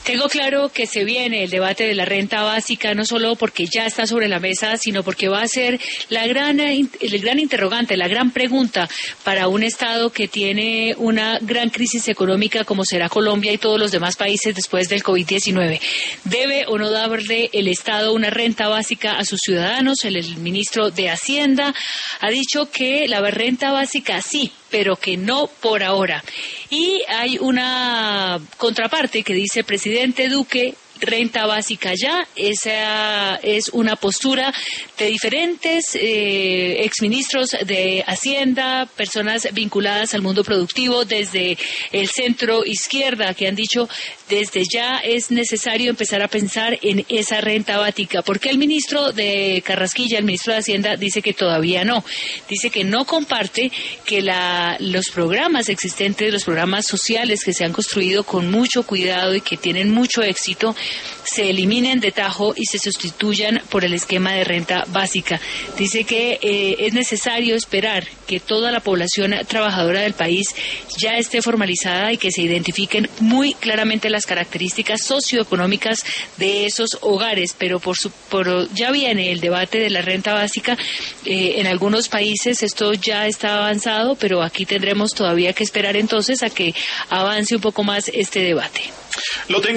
Tengo claro que se viene el debate de la renta básica, no solo porque ya está sobre la mesa, sino porque va a ser el gran interrogante, la gran pregunta para un Estado que tiene una gran crisis económica como será Colombia y todos los demás países después del COVID-19. ¿Debe o no darle el Estado una renta básica a sus ciudadanos? El ministro de Hacienda ha dicho que la renta básica sí, pero que no por ahora. Y hay una contraparte que dice, presidente Duque, renta básica ya. Esa es una postura de diferentes exministros de Hacienda, personas vinculadas al mundo productivo desde el centro izquierda, que han dicho desde ya es necesario empezar a pensar en esa renta básica. Porque el ministro de Carrasquilla, el ministro de Hacienda, dice que todavía no. Dice que no comparte que los programas existentes, los programas sociales que se han construido con mucho cuidado y que tienen mucho éxito, se eliminen de tajo y se sustituyan por el esquema de renta básica. Dice que es necesario esperar que toda la población trabajadora del país ya esté formalizada y que se identifiquen muy claramente las características socioeconómicas de esos hogares, pero ya viene el debate de la renta básica. En algunos países esto ya está avanzado, pero aquí tendremos todavía que esperar entonces a que avance un poco más este debate.